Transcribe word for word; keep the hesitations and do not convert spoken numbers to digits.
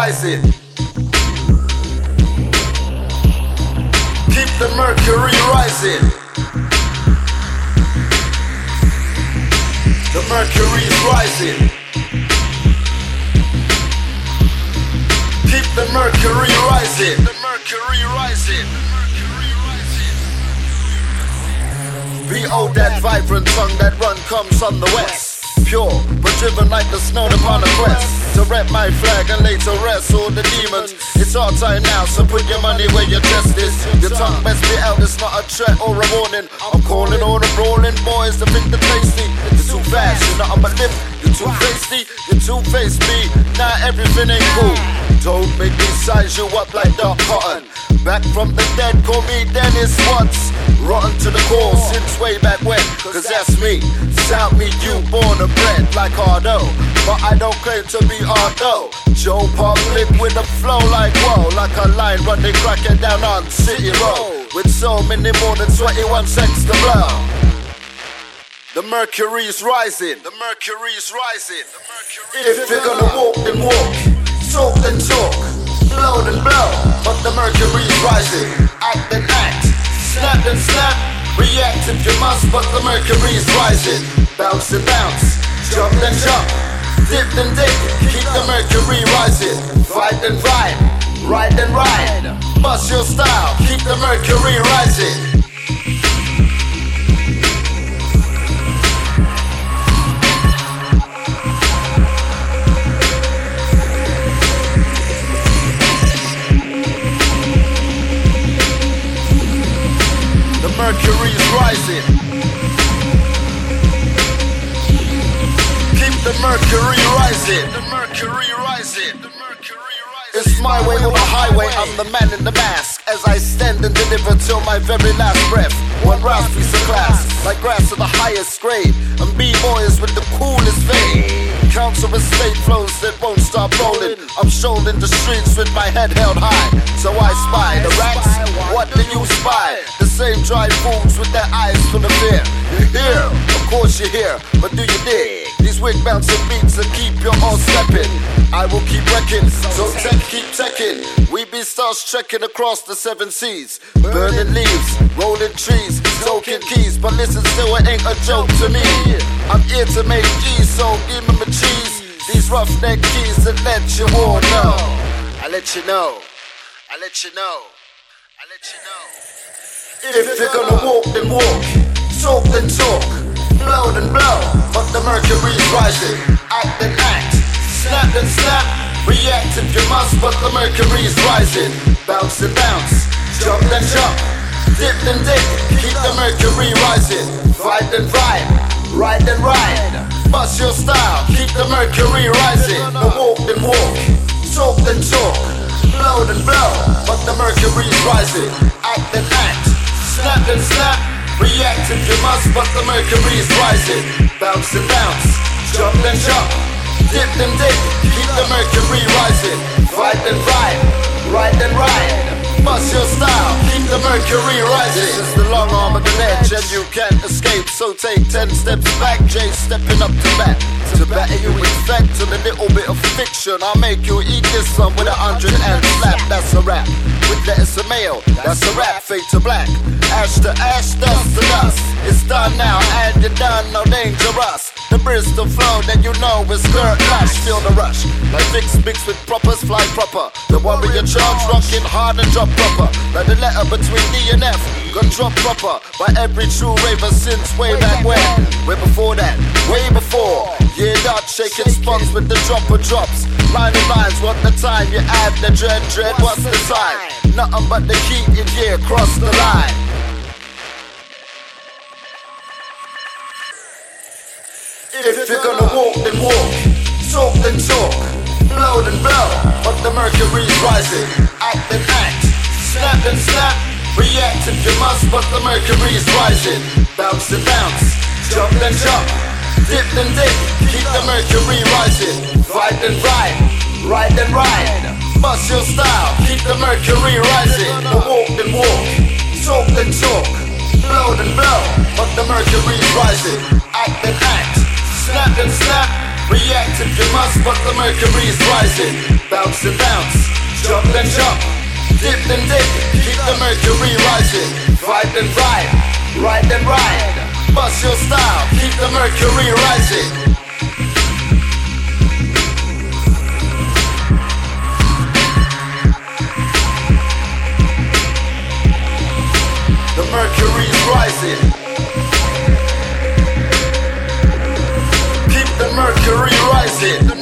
rising. Keep the mercury rising. The mercury's rising. Keep the mercury rising. The mercury rising. Behold that vibrant tongue that run comes from the west. Pure, but driven like the snow upon a quest. To rep my flag and lay to rest all the demons. It's our time now, so put your money where your chest is. Your tongue best be out, it's not a threat or a warning. I'm calling all the rolling boys to think the tasty. You're too fast, you're not on my lip. You're too feisty, you're too faced me. Now everything ain't cool. Don't make me size you up like dark cotton. Back from the dead, call me Dennis Watts. Rotten to the core since way back when, cause that's me. South me, you born and bred like Hardo, but I don't claim to be Hardo. Joe Public with a flow like whoa, like a line running cracking down on City Road, with so many more than twenty-one seconds to blow. The mercury's rising, the mercury's rising. The mercury if you're gonna walk, then walk. Talk, then talk. Blow, then blow. But the mercury's rising. Act, then act. Snap, then snap. React if you must, but the mercury's rising. Bounce, then bounce. Jump, then jump. Dip, then dip. Keep the mercury rising. Fight, then fight. Ride, then ride. Bust your style. Keep the mercury rising. Mercury's rising. Keep the mercury rising. The mercury rising. The mercury rising. It's my way or the highway. I'm the man in the mask. As I stand and deliver till my very last breath. One round piece of glass, like grass of the highest grade. And B-boys with the coolest fade. Counts of estate flows that won't stop rolling. I'm strolling the streets with my head held high. So I spy the rats. What do you spy? The same dry fools with their eyes full of fear. You hear? Of course you hear, but do you dig? These wig bouncing beats that keep your all stepping. I will keep wrecking, so tech keep teching. We be stars trekking across the seven seas. Burning leaves, rolling trees, soaking keys. But listen, still it ain't a joke to me. I'm here to make G's, so give me my cheese. These roughneck keys that let you all know. I let you know, I let you know, I let you know. If you're gonna walk, then walk. Talk, then talk. Blow, then blow. But the mercury's rising. Act, then act. Snap, then snap. React if you must, but the mercury's rising. Bounce, then bounce. Jump, then jump. Dip, then dip. Keep the mercury rising. Fight, then fight. Ride, then ride. Bust your style. Keep the mercury rising. The walk, then walk. Talk, then talk. Blow, then blow. But the mercury's rising. Act, then act. Snap, then snap. React if you must, but the mercury's rising. Bounce and bounce. Jump, then jump. Dip, then dip. Keep the mercury rising. Fight, then fight. Ride, then ride. Bust your style. Keep the mercury rising. This is the long arm of the ledge, and you can't escape. So take ten steps back. Jay stepping up to bat. To batter you expect on a little bit of fiction. I'll make you eat this one with a hundred and slap. That's a rap. With letters of mail, that's a rap. Fade to black. Ash to ash, dust to dust. It's done now, and you're done, no dangerous. The Bristol flow that you know is skirt lash. Feel the rush, like Vicks mixed with proppers, fly proper. The warrior charge, rocking hard and drop proper. Like the letter between D and F, got drop proper. By every true raver since way back when. Way before that, way before. Yeah, not shaking spots with the dropper drops. Line of lines, what the time you add the dread, dread, what's the time? Nothing but the key in here, cross the line. If you're gonna walk, then walk. Talk, then talk. Blow, then blow. But the mercury's rising. Act, then act. Snap, then snap. React if you must, but the mercury's rising. Bounce, then bounce. Jump, then jump. Dip, then dip. Keep the mercury rising. Fight, then fight. Ride, then ride. Bust your style. Keep the mercury rising. The walk, then walk. Talk, then talk. Blow, then blow. But the mercury's rising. Act, then act. Snap, then snap. React if you must, but the mercury's rising. Bounce and bounce, jump and jump, dip and dip, keep the mercury rising. Vibe and vibe, ride and ride, bust your style, keep the mercury rising. The mercury's rising. Keep the mercury rising.